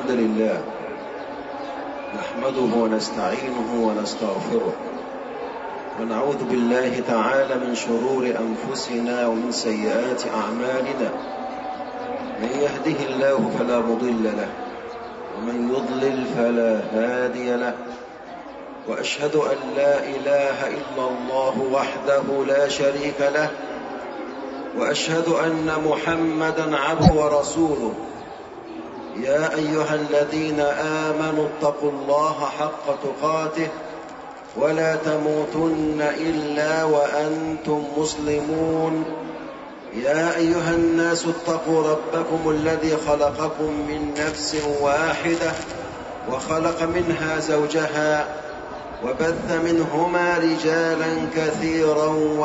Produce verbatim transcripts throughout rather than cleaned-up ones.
الحمد لله نحمده ونستعينه ونستغفره ونعوذ بالله تعالى من شرور أنفسنا ومن سيئات أعمالنا. من يهده الله فلا مضل له ومن يضلل فلا هادي له، وأشهد أن لا إله إلا الله وحده لا شريك له، وأشهد أن محمدًا عبده ورسوله. يا أيها الذين آمنوا اتقوا الله حق تقاته ولا تموتن إلا وأنتم مسلمون. يا أيها الناس اتقوا ربكم الذي خلقكم من نفس واحدة وخلق منها زوجها وبث منهما رجالا كثيرا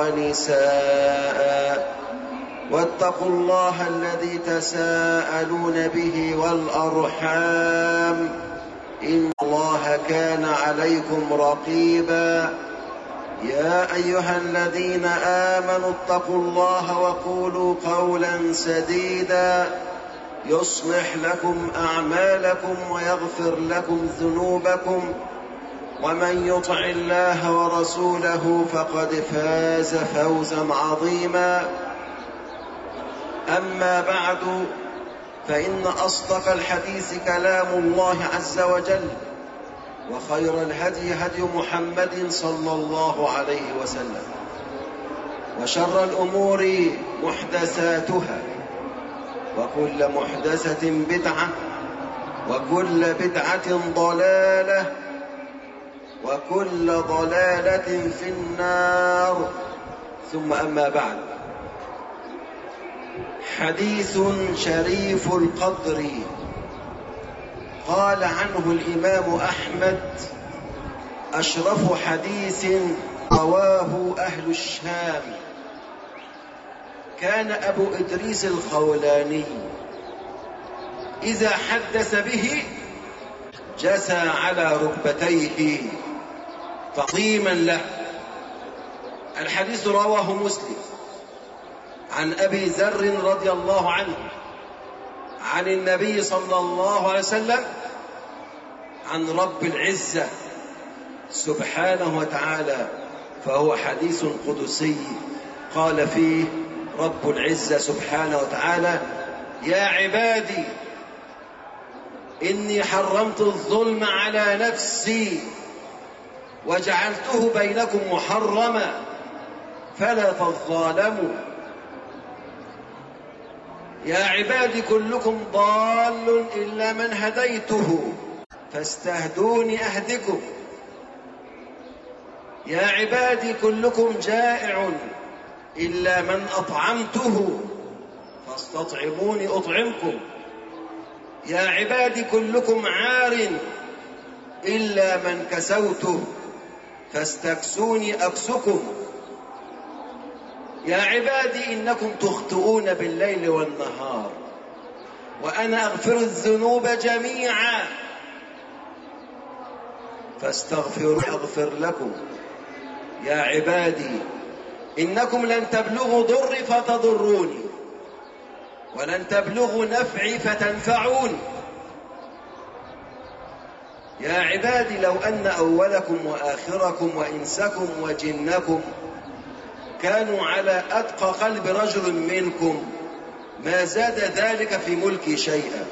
ونساء، واتقوا الله الذي تساءلون به والأرحام إن الله كان عليكم رقيبا. يا أيها الذين آمنوا اتقوا الله وقولوا قولا سديدا يصلح لكم أعمالكم ويغفر لكم ذنوبكم، ومن يطع الله ورسوله فقد فاز فوزا عظيما. أما بعد، فإن أصدق الحديث كلام الله عز وجل، وخير الهدي هدي محمد صلى الله عليه وسلم، وشر الأمور محدثاتها، وكل محدثة بدعة، وكل بدعة ضلالة، وكل ضلالة في النار. ثم أما بعد، حديث شريف القدر قال عنه الإمام أحمد: أشرف حديث رواه أهل الشام. كان أبو إدريس الخولاني إذا حدث به جسى على ركبتيه تعظيما له. الحديث رواه مسلم عن أبي ذر رضي الله عنه عن النبي صلى الله عليه وسلم عن رب العزة سبحانه وتعالى، فهو حديث قدسي قال فيه رب العزة سبحانه وتعالى: يا عبادي إني حرمت الظلم على نفسي وجعلته بينكم محرما فلا تظالموا. يا عبادي كلكم ضال إلا من هديته فاستهدوني أهدكم. يا عبادي كلكم جائع إلا من أطعمته فاستطعموني أطعمكم. يا عبادي كلكم عار إلا من كسوته فاستكسوني أكسكم. يا عبادي إنكم تخطئون بالليل والنهار وأنا أغفر الذنوب جميعا فاستغفروا أغفر لكم. يا عبادي إنكم لن تبلغوا ضري فتضروني ولن تبلغوا نفعي فتنفعوني. يا عبادي لو أن أولكم وآخركم وإنسكم وجنكم كانوا على أتقى قلب رجل منكم ما زاد ذلك في ملكي شيئا،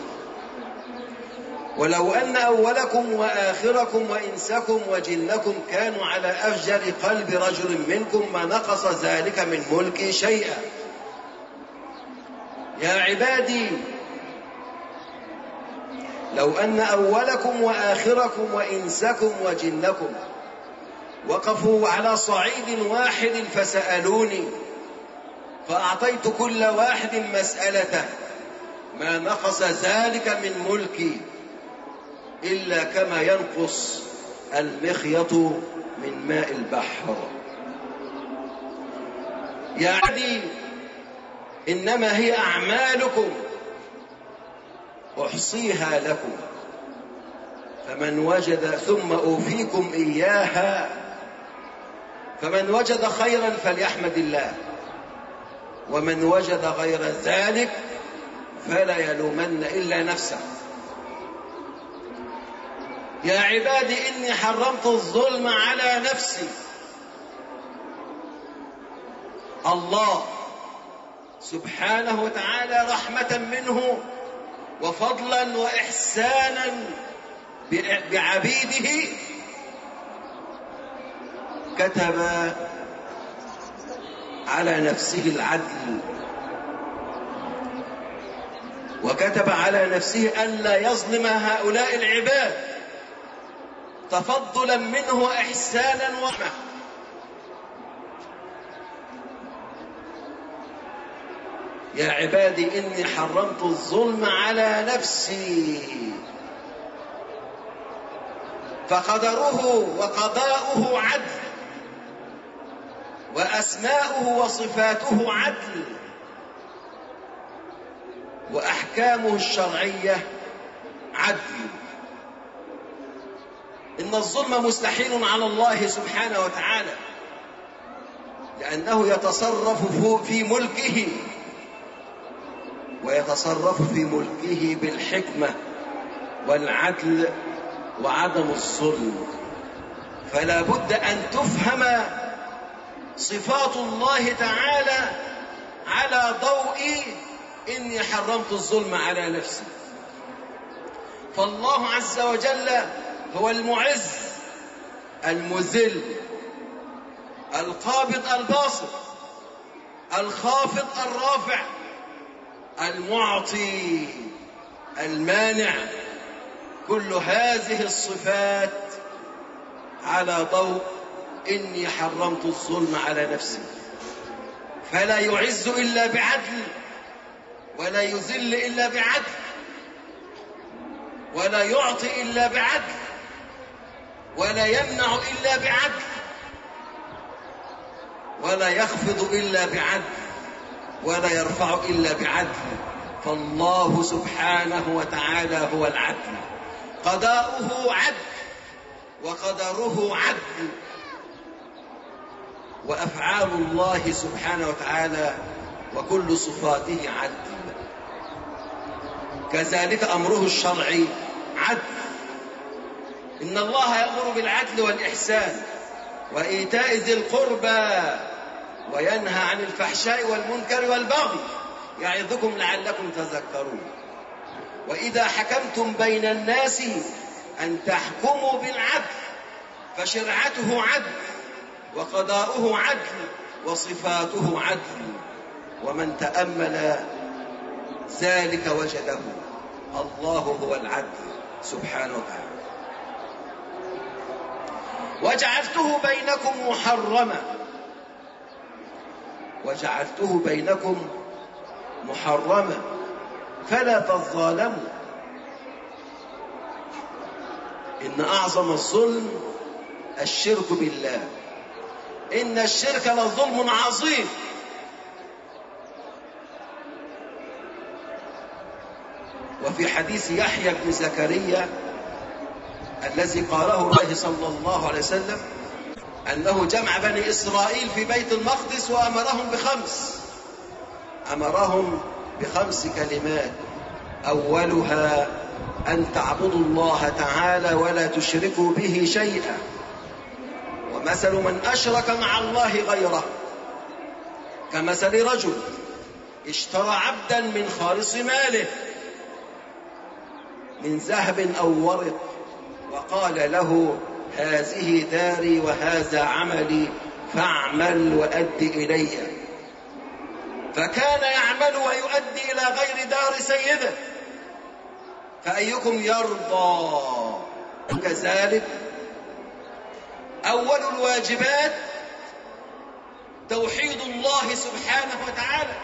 ولو أن أولكم وآخركم وإنسكم وجنكم كانوا على أفجر قلب رجل منكم ما نقص ذلك من ملكي شيئا. يا عبادي لو أن أولكم وآخركم وإنسكم وجنكم وقفوا على صعيد واحد فسألوني فأعطيت كل واحد مسألته ما نقص ذلك من ملكي إلا كما ينقص المخيط من ماء البحر. يا عبادي إنما هي أعمالكم أحصيها لكم فمن وجد ثم أوفيكم إياها فمن وجد خيرا فليحمد الله ومن وجد غير ذلك فلا يلومن إلا نفسه. يا عبادي إني حرمت الظلم على نفسي. الله سبحانه وتعالى رحمة منه وفضلا وإحسانا بعبيده كتب على نفسه العدل، وكتب على نفسه ألا يظلم هؤلاء العباد تفضلا منه وإحسانا ورحمة. يا عبادي إني حرمت الظلم على نفسي، فقدره وقضاؤه عدل، وأسماؤه وصفاته عدل، وأحكامه الشرعية عدل. إن الظلم مستحيل على الله سبحانه وتعالى، لأنه يتصرف في ملكه، ويتصرف في ملكه بالحكمة والعدل وعدم الظلم. فلا بد أن تفهم صفات الله تعالى على ضوء إني حرمت الظلم على نفسي. فالله عز وجل هو المعز المذل القابض الباسط الخافض الرافع المعطي المانع. كل هذه الصفات على ضوء إني حرمت الظلم على نفسي. فلا يعز إلا بعدل، ولا يذل إلا بعدل، ولا يعطي إلا بعدل، ولا يمنع إلا بعدل، ولا يخفض إلا بعدل، ولا يرفع إلا بعدل. فالله سبحانه وتعالى هو العدل، قضاؤه عدل وقدره عدل، وأفعال الله سبحانه وتعالى وكل صفاته عدل. كذلك أمره الشرعي عدل. إن الله يأمر بالعدل والإحسان وإيتاء ذي القربى وينهى عن الفحشاء والمنكر والبغي يعظكم لعلكم تذكرون. وإذا حكمتم بين الناس أن تحكموا بالعدل، فشرعته عدل وقضاؤه عدل وصفاته عدل. ومن تأمل ذلك وجده الله هو العدل سبحانه وتعالى. وجعلته بينكم محرما، وجعلته بينكم محرما فلا تظالموا. إن أعظم الظلم الشرك بالله، إن الشرك لظلم عظيم. وفي حديث يحيى بن زكريا الذي قاله الله صلى الله عليه وسلم أنه جمع بني إسرائيل في بيت المقدس وأمرهم بخمس أمرهم بخمس كلمات، أولها أن تعبدوا الله تعالى ولا تشركوا به شيئا، ومثل من أشرك مع الله غيره كمثل رجل اشترى عبدا من خالص ماله من ذهب أو ورق، وقال له هذه داري وهذا عملي فاعمل وأد إلي، فكان يعمل ويؤدي إلى غير دار سيده، فأيكم يرضى؟ كذلك أول الواجبات توحيد الله سبحانه وتعالى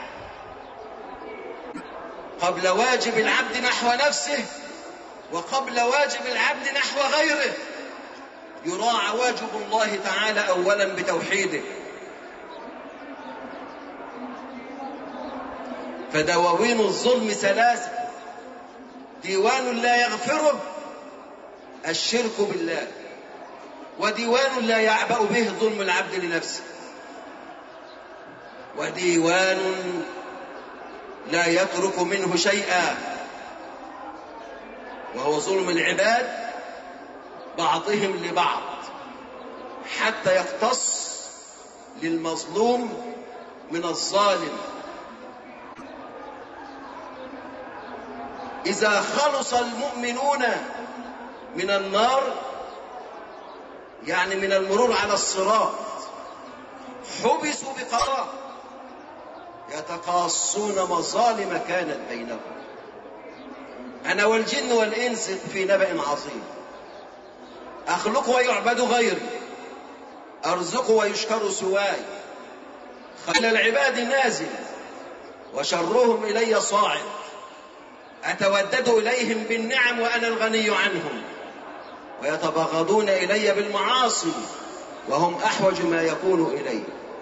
قبل واجب العبد نحو نفسه، وقبل واجب العبد نحو غيره. يراعى واجب الله تعالى أولا بتوحيده. فدواوين الظلم ثلاثة: ديوان لا يغفره الشرك بالله، وديوان لا يعبأ به ظلم العبد لنفسه، وديوان لا يترك منه شيئا وهو ظلم العباد بعضهم لبعض حتى يقتص للمظلوم من الظالم. إذا خلص المؤمنون من النار، يعني من المرور على الصراط، حبسوا بقرار يتقاصون مظالم كانت بينهم. أنا والجن والإنس في نبأ عظيم، أخلق ويعبد غيري، أرزق ويشكر سواي، خير العباد نازل وشرهم إلي صاعد، أتودد إليهم بالنعم وأنا الغني عنهم، ويتبغضون إلي بالمعاصي وهم أحوج ما يكون إلي.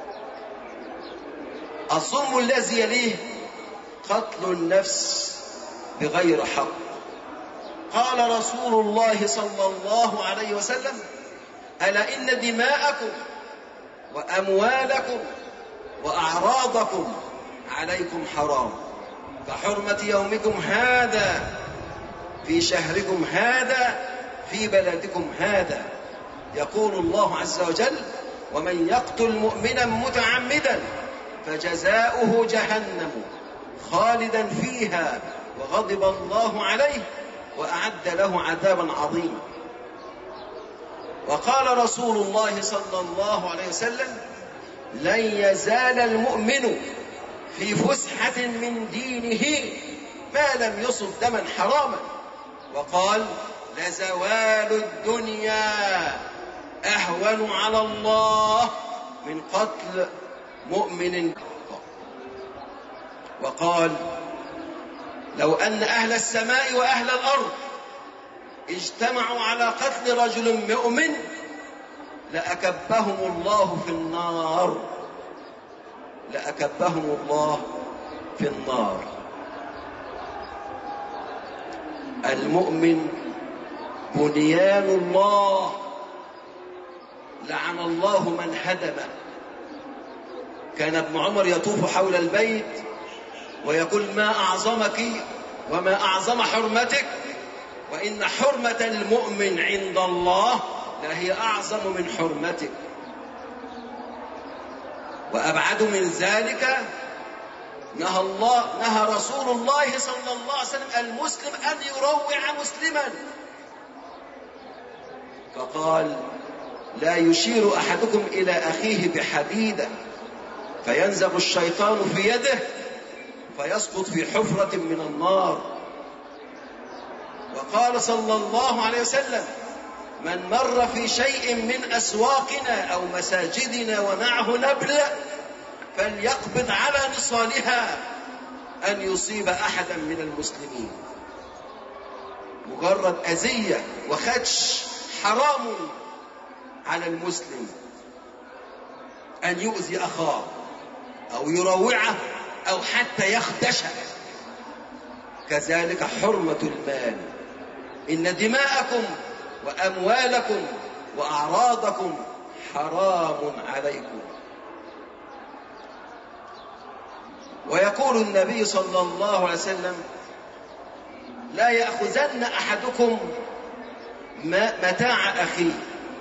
الظلم الذي يليه قتل النفس بغير حق. قال رسول الله صلى الله عليه وسلم: ألا إن دماءكم وأموالكم وأعراضكم عليكم حرام، كحرمة يومكم هذا في شهركم هذا في بلدكم هذا. يقول الله عز وجل: ومن يقتل مؤمنا متعمدا فجزاؤه جهنم خالدا فيها وغضب الله عليه وأعد له عذابا عظيما. وقال رسول الله صلى الله عليه وسلم: لن يزال المؤمن في فسحة من دينه ما لم يصب دما حراما. وقال: لزوال الدنيا أهون على الله من قتل مؤمن. وقال: لو أن أهل السماء وأهل الأرض اجتمعوا على قتل رجل مؤمن لأكبهم الله في النار، لأكبهم الله في النار. المؤمن بنيان الله، لعن الله من هدمه. كان ابن عمر يطوف حول البيت ويقول: ما أعظمك وما أعظم حرمتك، وإن حرمة المؤمن عند الله لهي أعظم من حرمتك. وأبعد من ذلك نهى الله نهى رسول الله صلى الله عليه وسلم المسلم أن يروع مسلما، فقال: لا يشير أحدكم إلى أخيه بحديدة فينزغ الشيطان في يده فيسقط في حفرة من النار. وقال صلى الله عليه وسلم: من مر في شيء من أسواقنا أو مساجدنا ومعه نبل فليقبض على نصالها أن يصيب أحدا من المسلمين. مجرد أذية وخدش حرام على المسلم أن يؤذي أخاه أو يروعه أو حتى يخدشه. كذلك حرمة المال. إن دماءكم وأموالكم وأعراضكم حرام عليكم. ويقول النبي صلى الله عليه وسلم: لا يأخذن أحدكم متاع أخيه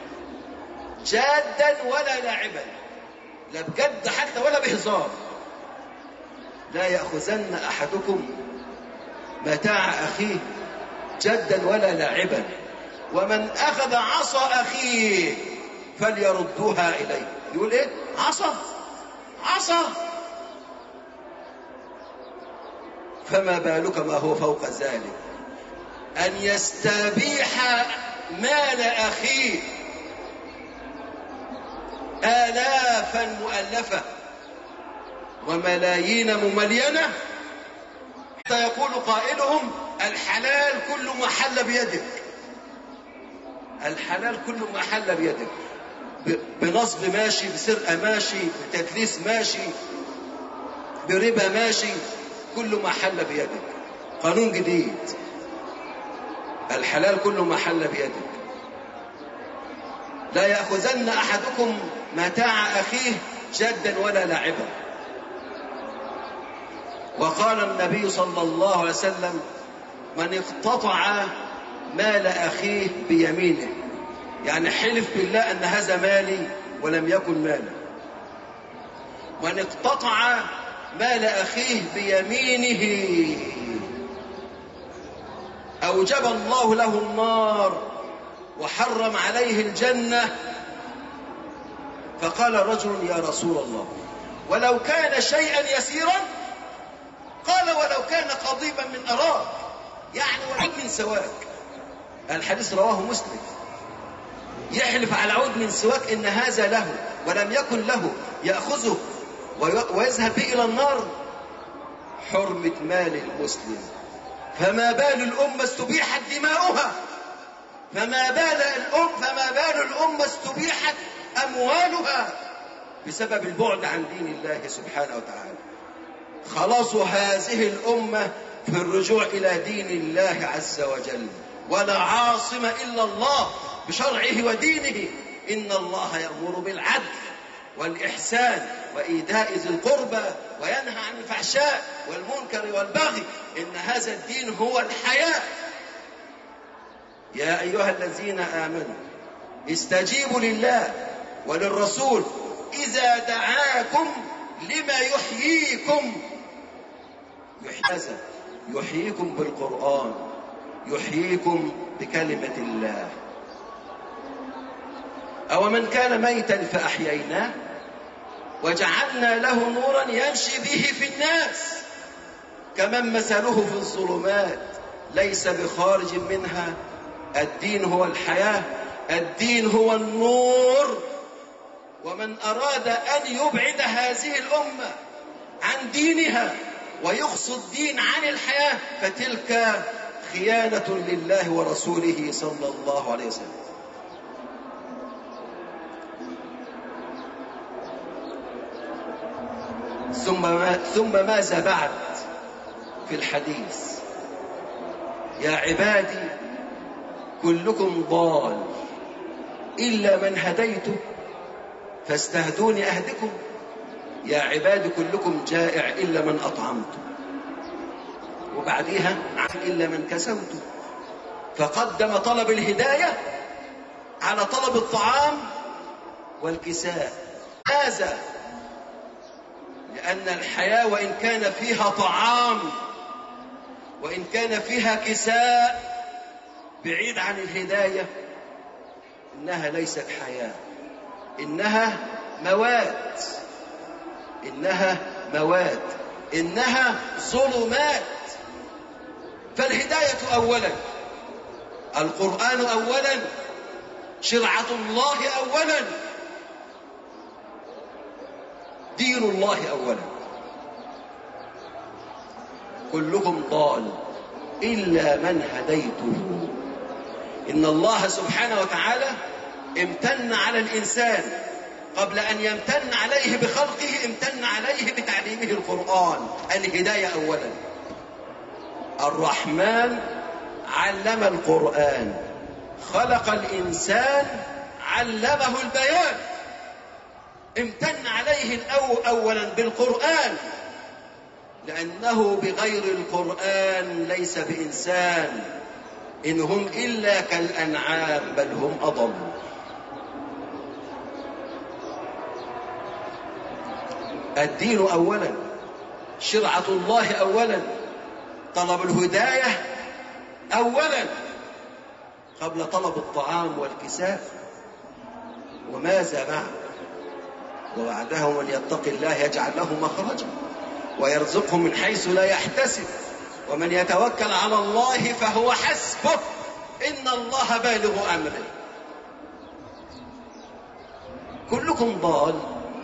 جادا ولا لاعبا، لا بجد حتى ولا بهزار. لا يأخذن أحدكم متاع أخيه جدا ولا لاعبا، ومن أخذ عصا أخيه فليردوها إليه. يقول إيه؟ عصا عصا، فما بالك ما هو فوق ذلك، أن يستبيح مال أخيه آلافا مؤلفة وملايين مملينة، حتى يقول قائلهم: الحلال كل ما حل بيدك. الحلال كل ما حل بيدك، بنصب ماشي، بسرقة ماشي، بتدليس ماشي، بربا ماشي، كل ما حل بيدك. قانون جديد: الحلال كل ما حل بيدك. لا يأخذن أحدكم متاع أخيه جدا ولا لاعبا. وقال النبي صلى الله عليه وسلم: من اقتطع مال أخيه بيمينه يعني حلف بالله أن هذا مالي ولم يكن ماله. من اقتطع مال أخيه بيمينه أوجب الله له النار وحرم عليه الجنة. فقال رجل: يا رسول الله، ولو كان شيئا يسيرا؟ قال: ولو كان قضيبا من أراك، يعني ولو من سواك. الحديث رواه مسلم. يحلف على عود من سواك إن هذا له ولم يكن له، يأخذه ويذهب به إلى النار. حرمة مال المسلم. فما بال الأمة استبيحت دماؤها، فما بال الأم فما بال الأمة استبيحت أموالها بسبب البعد عن دين الله سبحانه وتعالى. خلاص هذه الأمة في الرجوع إلى دين الله عز وجل، ولا عاصم إلا الله بشرعه ودينه. إن الله يأمر بالعدل والإحسان وإيتاء ذي القربى وينهى عن الفحشاء والمنكر والبغي. إن هذا الدين هو الحياة. يا أيها الذين آمنوا استجيبوا لله وللرسول إذا دعاكم لما يحييكم. يحييكم بالقرآن، يحييكم بكلمة الله. أو من كان ميتا فأحييناه وجعلنا له نورا يمشي به في الناس كمن مثله في الظلمات ليس بخارج منها. الدين هو الحياة، الدين هو النور. ومن أراد أن يبعد هذه الأمة عن دينها ويقصد الدين عن الحياة فتلك خيانة لله ورسوله صلى الله عليه وسلم. ثم ما ثم ماذا بعد في الحديث؟ يا عبادي كلكم ضال إلا من هديته فاستهدوني أهدكم. يا عبادي كلكم جائع إلا من أطعمته. وبعديها إلا من كسوته. فقدم طلب الهداية على طلب الطعام والكساء. هذا لأن الحياة وإن كان فيها طعام وإن كان فيها كساء بعيد عن الهداية إنها ليست حياة، إنها موات، إنها موات، إنها ظلمات. فالهداية أولا، القرآن أولا، شرعة الله أولا، دين الله أولا. كلكم ضال إلا من هديته. إن الله سبحانه وتعالى امتن على الإنسان قبل أن يمتن عليه بخلقه، امتن عليه بتعليمه القرآن. الهداية أولا. الرحمن علم القرآن، خلق الإنسان علمه البيان. امتن عليه الأول أولا بالقرآن لأنه بغير القرآن ليس بإنسان. إن هم إلا كالأنعام بل هم أضل. الدين أولا، شرعة الله أولا، طلب الهداية أولا قبل طلب الطعام والكساء. وماذا بعد؟ وبعده من يتق الله يجعل له مخرجا ويرزقه من حيث لا يحتسب ومن يتوكل على الله فهو حسبه إن الله بالغ أمره. كلكم ضال.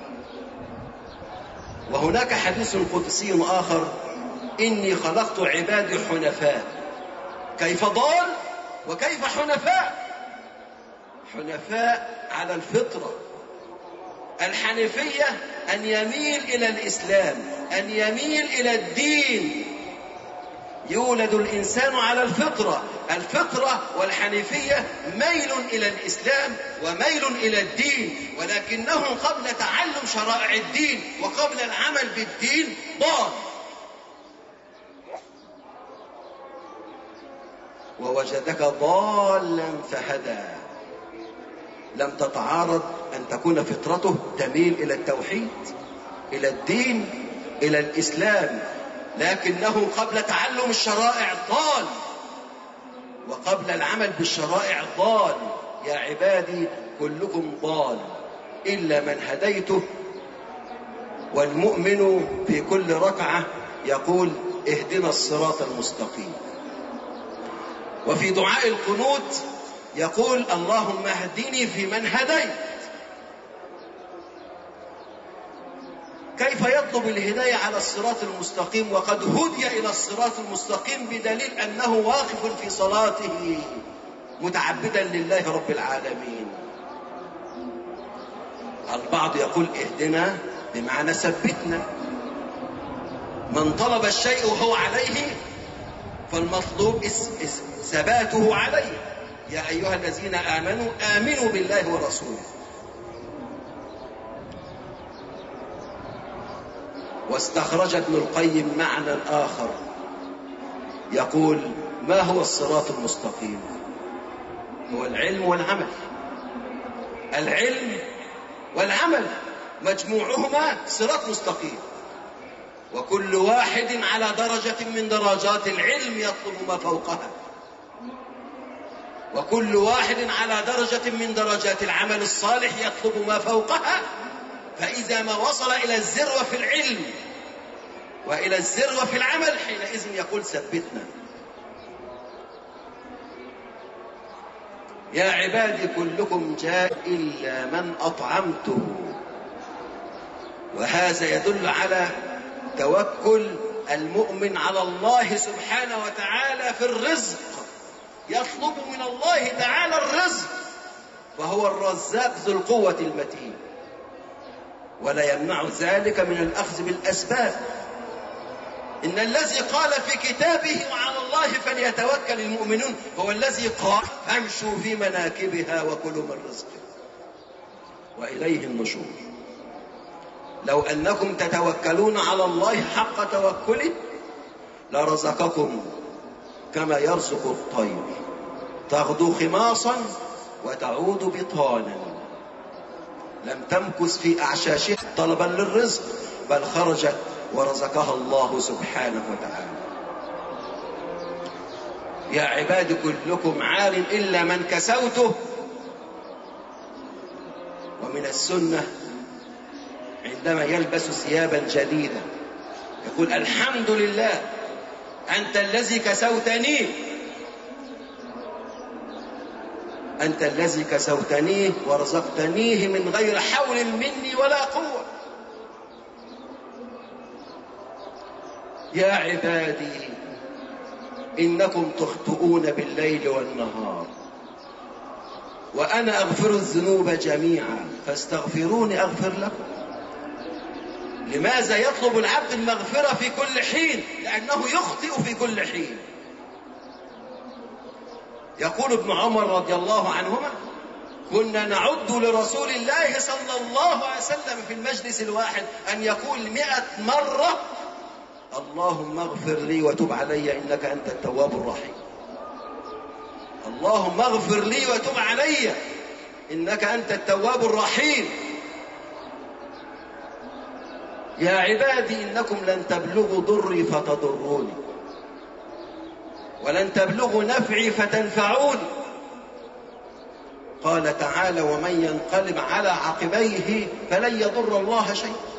وهناك حديث قدسي آخر: إني خلقت عبادي حنفاء. كيف ضال وكيف حنفاء؟ حنفاء على الفطرة. الحنفية أن يميل إلى الإسلام، أن يميل إلى الدين. يولد الإنسان على الفطرة. الفطرة والحنيفية ميل إلى الإسلام وميل إلى الدين، ولكنهم قبل تعلم شرائع الدين وقبل العمل بالدين ضال. ووجدك ضالا فهدى. لم تتعارض أن تكون فطرته تميل إلى التوحيد، إلى الدين، إلى الإسلام، لكنه قبل تعلم الشرائع ضال، وقبل العمل بالشرائع ضال. يا عبادي كلكم ضال إلا من هديته. والمؤمن في كل ركعة يقول اهدنا الصراط المستقيم، وفي دعاء القنوت يقول اللهم اهدني في من هديت. كيف يطلب الهداية على الصراط المستقيم وقد هدي إلى الصراط المستقيم بدليل أنه واقف في صلاته متعبدا لله رب العالمين؟ البعض يقول اهدنا بمعنى ثبتنا. من طلب الشيء وهو عليه فالمطلوب ثباته عليه. يا أيها الذين آمنوا آمنوا بالله ورسوله. واستخرج ابن القيم معنى آخر يقول ما هو الصراط المستقيم؟ هو العلم والعمل. العلم والعمل مجموعهما صراط مستقيم، وكل واحد على درجة من درجات العلم يطلب ما فوقها، وكل واحد على درجة من درجات العمل الصالح يطلب ما فوقها. فإذا ما وصل إلى الذروة في العلم وإلى الذروة في العمل حينئذ يقول ثبتنا. يا عبادي كلكم جاء إلا من أطعمته. وهذا يدل على توكل المؤمن على الله سبحانه وتعالى في الرزق. يطلب من الله تعالى الرزق، وهو الرزاق ذو القوة المتين، ولا يمنع ذلك من الأخذ بالأسباب. إن الذي قال في كتابه وعلى الله فليتوكل المؤمنون هو الذي قال فامشوا في مناكبها وكلوا من رزقه وإليه النشور. لو أنكم تتوكلون على الله حق توكله لرزقكم كما يرزق الطير تغدو خماصا وتعود بطانا. لم تمكث في أعشاشها طلبا للرزق، بل خرجت ورزقها الله سبحانه وتعالى. يا عباد كلكم عار إلا من كسوته. ومن السنة عندما يلبس ثيابا جديدة يقول الحمد لله أنت الذي كسوتني، أنت الذي كسوتنيه ورزقتنيه من غير حول مني ولا قوة. يا عبادي إنكم تخطئون بالليل والنهار وأنا أغفر الذنوب جميعا فاستغفروني أغفر لكم. لماذا يطلب العبد المغفرة في كل حين؟ لأنه يخطئ في كل حين. يقول ابن عمر رضي الله عنهما كنا نعد لرسول الله صلى الله عليه وسلم في المجلس الواحد أن يقول مئة مرة اللهم اغفر لي وتب علي إنك أنت التواب الرحيم. اللهم اغفر لي وتب علي إنك أنت التواب الرحيم. يا عبادي إنكم لن تبلغوا ضري فتضروني ولن تبلغوا نفعي فتنفعوني. قال تعالى ومن ينقلب على عقبيه فلن يضر الله شيئا.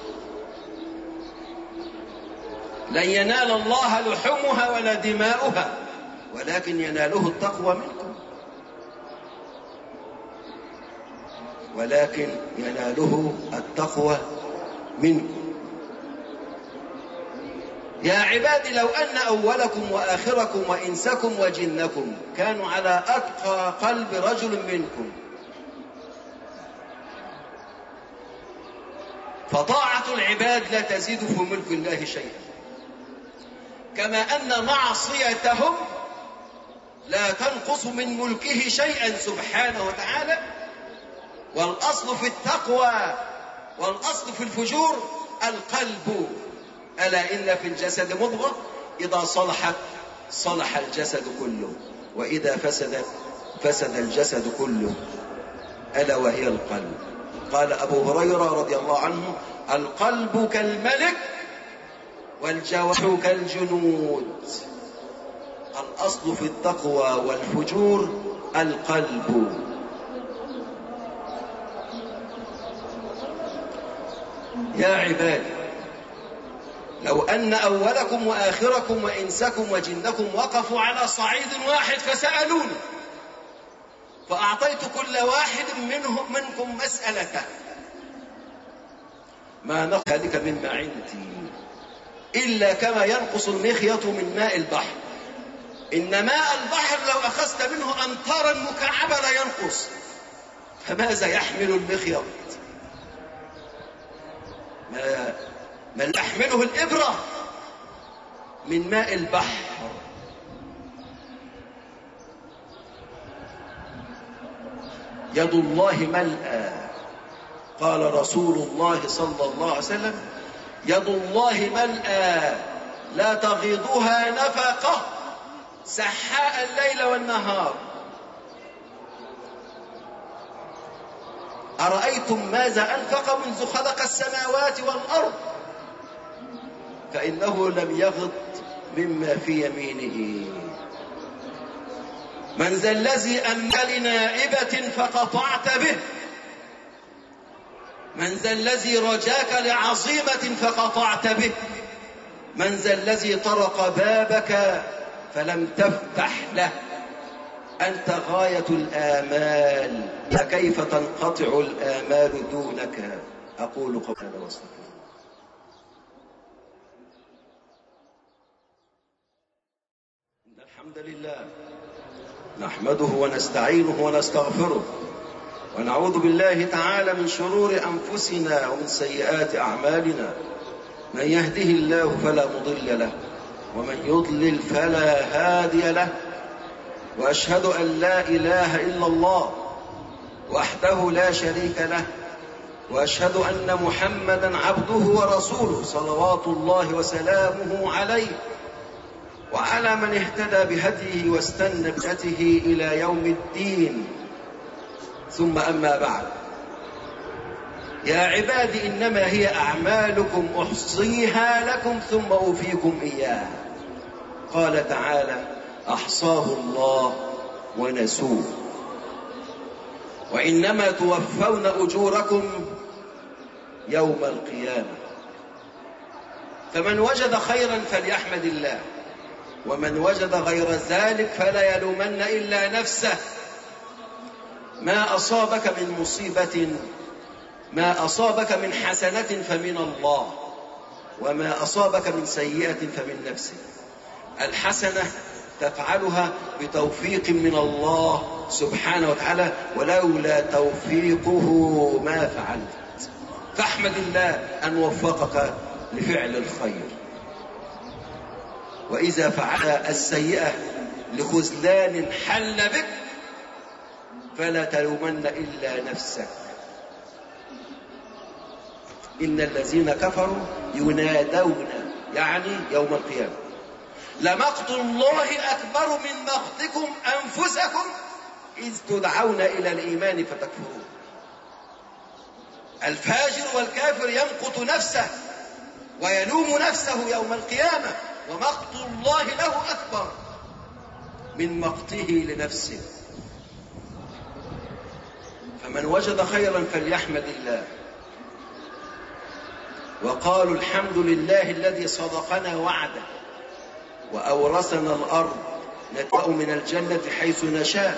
لن ينال الله لحومها ولا دماؤها ولكن يناله التقوى منكم، ولكن يناله التقوى منكم. يا عبادي لو أن أولكم وآخركم وإنسكم وجنكم كانوا على أتقى قلب رجل منكم فطاعة العباد لا تزيد في ملك الله شيئا، كما أن معصيتهم لا تنقص من ملكه شيئا سبحانه وتعالى. والأصل في التقوى والأصل في الفجور القلب. ألا إن في الجسد مضغة إذا صلحت صلح الجسد كله وإذا فسدت فسد الجسد كله. ألا وهي القلب. قال أبو هريرة رضي الله عنه: القلب كالملك والجوارح كالجنود. الأصل في التقوى والفجور القلب. يا عبادي، لو أن أولكم وآخركم وإنسكم وجنكم وقفوا على صعيد واحد فسألوني فأعطيت كل واحد منهم منكم مسألته ما نقص ذلك مما عندي إلا كما ينقص المخيط من ماء البحر. إن ماء البحر لو أخذت منه أمطارا مكعبة لا ينقص، فماذا يحمل المخيط؟ ما من يحمله الإبرة من ماء البحر. يد الله ملأى. قال رسول الله صلى الله عليه وسلم: يد الله ملأى لا تغيضها نفقة سحاء الليل والنهار. أرأيتم ماذا أنفق منذ خلق السماوات والأرض؟ فإنه لم يغض مما في يمينه. من ذا الذي أمن لنائبة فقطعت به؟ من ذا الذي رجاك لعظيمة فقطعت به؟ من ذا الذي طرق بابك فلم تفتح له؟ أنت غاية الآمال، فكيف تنقطع الآمال دونك؟ أقول قولي هذا واستغفر الله. إن الحمد لله نحمده ونستعينه ونستغفره ونعوذ بالله تعالى من شرور أنفسنا ومن سيئات أعمالنا. من يهده الله فلا مضل له ومن يضلل فلا هادي له. وأشهد أن لا إله إلا الله وحده لا شريك له، وأشهد أن محمدا عبده ورسوله صلوات الله وسلامه عليه وعلى من اهتدى بهديه واستنى بسنته إلى يوم الدين. ثم أما بعد، يا عبادي إنما هي أعمالكم أحصيها لكم ثم أوفيكم إياها. قال تعالى: أحصاه الله ونسوه، وإنما توفون أجوركم يوم القيامة. فمن وجد خيرا فليحمد الله، ومن وجد غير ذلك فلا يلومن إلا نفسه. ما أصابك من مصيبة ما أصابك من حسنة فمن الله، وما أصابك من سيئة فمن نفسك. الحسنة تفعلها بتوفيق من الله سبحانه وتعالى، ولولا توفيقه ما فعلت. فاحمد الله أن وفقك لفعل الخير. وإذا فعلت السيئة لخذلان حل بك فلا تلومن إلا نفسك. إن الذين كفروا ينادون، يعني يوم القيامة، لمقت الله أكبر من مقتكم أنفسكم إذ تدعون إلى الإيمان فتكفرون. الفاجر والكافر يمقت نفسه ويلوم نفسه يوم القيامة، ومقت الله له أكبر من مقته لنفسه. فمن وجد خيرا فليحمد الله. وقالوا الحمد لله الذي صدقنا وعده وأورثنا الأرض نتبأ من الجنة حيث نشاء.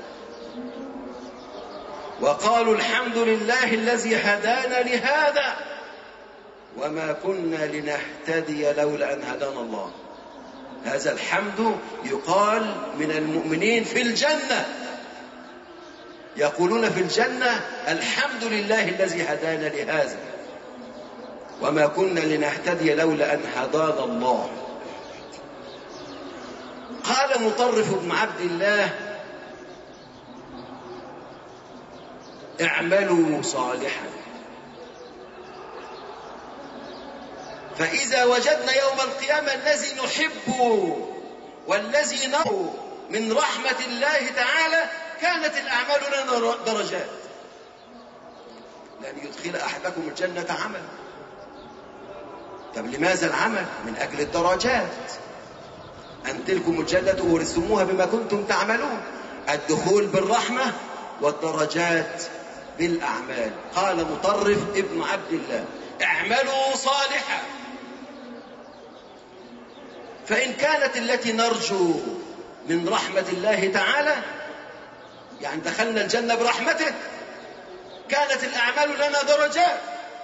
وقالوا الحمد لله الذي هدانا لهذا وما كنا لنهتدي لولا أن هدانا الله. هذا الحمد يقال من المؤمنين في الجنة، يقولون في الجنة: الحمد لله الذي هدانا لهذا وما كنا لنهتدي لولا أن هدانا الله. قال مطرف بن عبد الله: اعملوا صالحا فإذا وجدنا يوم القيامة الذي نحبه والذي نرجو من رحمة الله تعالى كانت الأعمال لنا درجات. لن يدخل أحدكم الجنة عمل. طب لماذا العمل؟ من أجل الدرجات. أن تلكم الجنة ورثتموها بما كنتم تعملون. الدخول بالرحمة والدرجات بالأعمال. قال مطرف ابن عبد الله: اعملوا صالحا، فإن كانت التي نرجو من رحمة الله تعالى، يعني دخلنا الجنة برحمته، كانت الأعمال لنا درجات.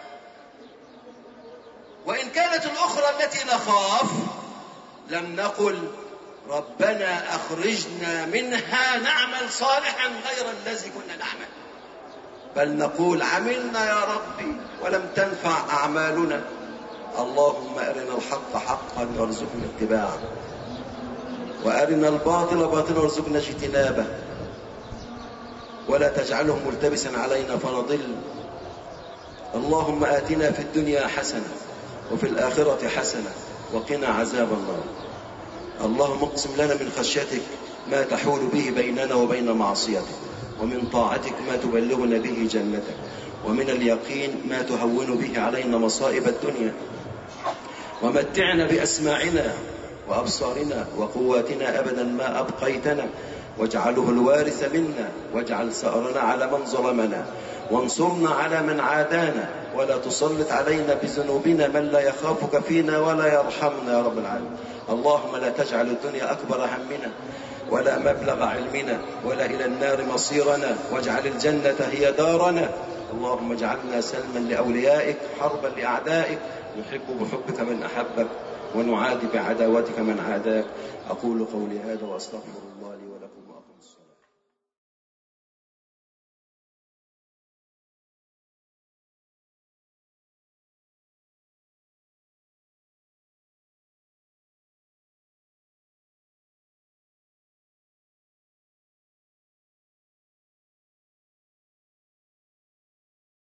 وإن كانت الأخرى التي نخاف، لم نقل ربنا أخرجنا منها نعمل صالحا غير الذي كنا نعمل، بل نقول عملنا يا ربي ولم تنفع أعمالنا، اللهم أرنا الحق حقا وارزقنا اتباعه، وأرنا الباطل باطلا وارزقنا اجتنابه، ولا تجعله ملتبسا علينا فنضل. اللهم آتنا في الدنيا حسنة وفي الآخرة حسنة وقنا عذاب النار. اللهم اقسم لنا من خشيتك ما تحول به بيننا وبين معصيتك، ومن طاعتك ما تبلغنا به جنتك، ومن اليقين ما تهون به علينا مصائب الدنيا، ومتعنا بأسماعنا وأبصارنا وقواتنا أبدا ما أبقيتنا، واجعله الوارث منا، واجعل ثأرنا على من ظلمنا، وانصرنا على من عادانا، ولا تسلط علينا بذنوبنا من لا يخافك فينا ولا يرحمنا يا رب العالمين. اللهم لا تجعل الدنيا أكبر همنا ولا مبلغ علمنا ولا إلى النار مصيرنا، واجعل الجنة هي دارنا. اللهم اجعلنا سلما لأوليائك حربا لأعدائك، نحب بحبك من أحبك ونعادي بعداوتك من عاداك. أقول قولي هذا وأستغفر الله.